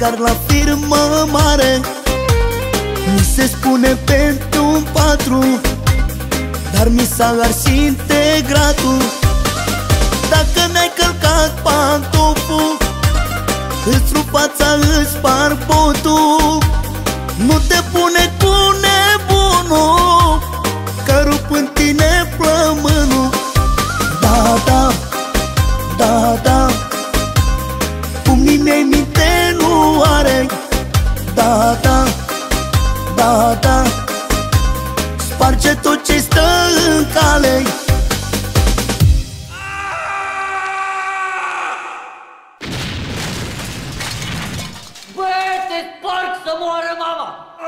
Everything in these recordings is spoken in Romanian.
bodyguard la firmă mare. Mi se spune pentru un patru, dar mi s-a ars integratul. Dacă mi-ai călcat pantoful, îți rup fața, îți spar botul. Nu te pune cu nebunul, că rup în tine plămânul. Da, da, da, da, pumnii mei minte nu are. Da, da, da, da, sparge tot ce stă în cale. Bă, te sparg să moară mama!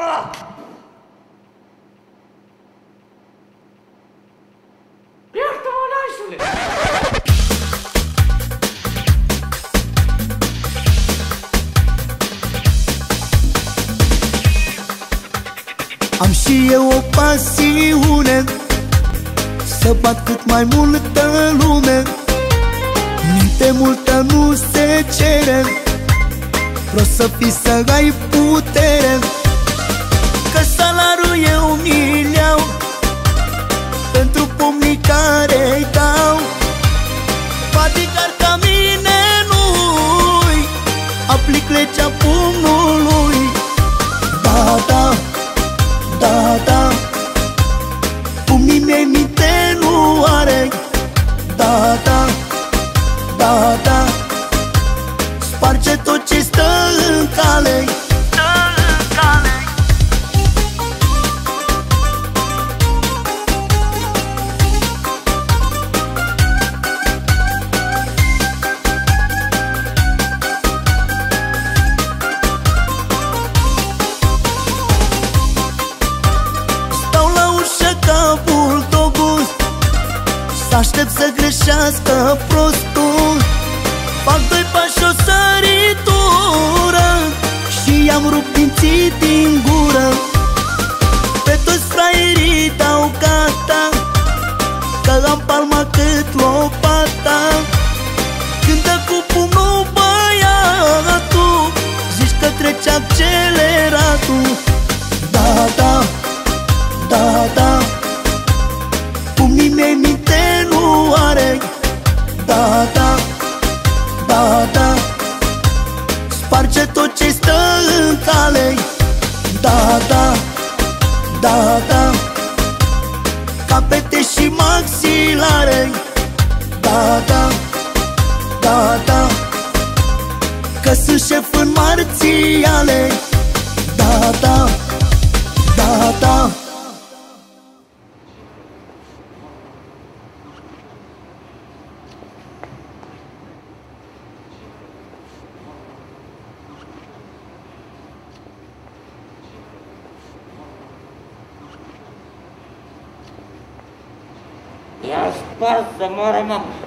Iartă-mă, nașule! Am și eu o pasiune, să bat cât mai multă lume. Minte multă nu se cere, vreau să fii, să ai putere. Că salariul eu mi-l iau pentru pumnii care-i dau. Bodyguard ca mine nu-i, aplic legea pumnului. Da, da, da, da, pumnii mei minte nu are. Da, da, da, da, sparge tot ce stă în cale. Stau la ușă ca buldogul, s-aștept să greșească prostul. Fac doi pași o săritură și i-am rupt dinții din gură. Pe toți fraierii dau gata, că am palma cât lopata. Când dă cu pumnul băiatul, zici că trece acceleratul. Da, da, da, da, pumnii mei minte nu are. Da, da, da, da, sparge tot ce stă în cale. Da, da, da, da, capete și maxilare. Da, da, da, da, că sunt șef în marțiale. Da, da, da, da. Ia spart să moară mama!